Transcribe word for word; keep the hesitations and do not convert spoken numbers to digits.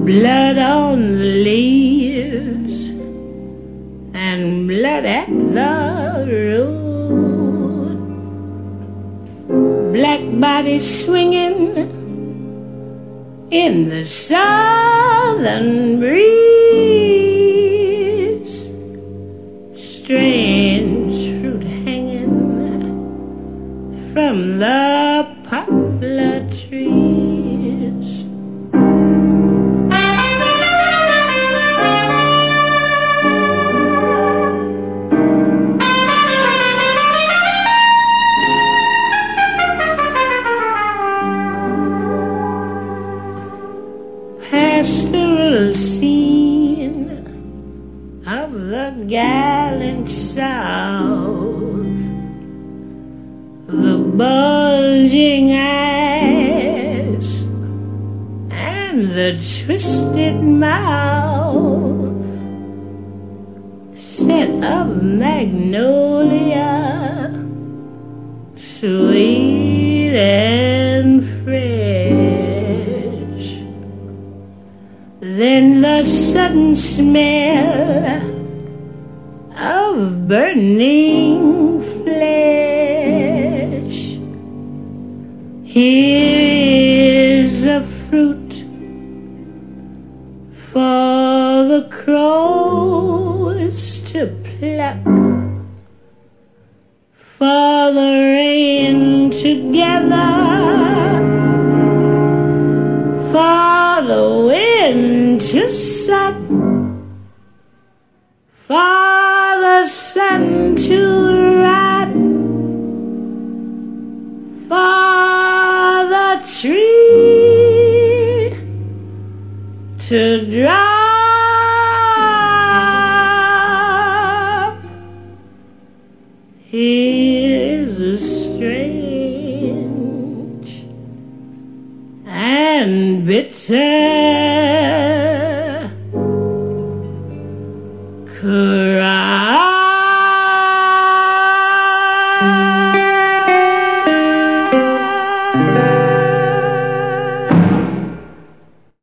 blood on the leaves and blood at the road. Black bodies swinging in the southern breeze, strange fruit hanging from the poplar trees. Pastoral scene of the gallant South, the bulging eyes and the twisted mouth, scent of magnolia, sweet and fresh. Then the sudden smell of burning flesh. Here is a fruit for the crows to pluck, for the rain to gather, for the wind to suck, for the sun to rot, for the tree to drop. Here's a strange and bitter could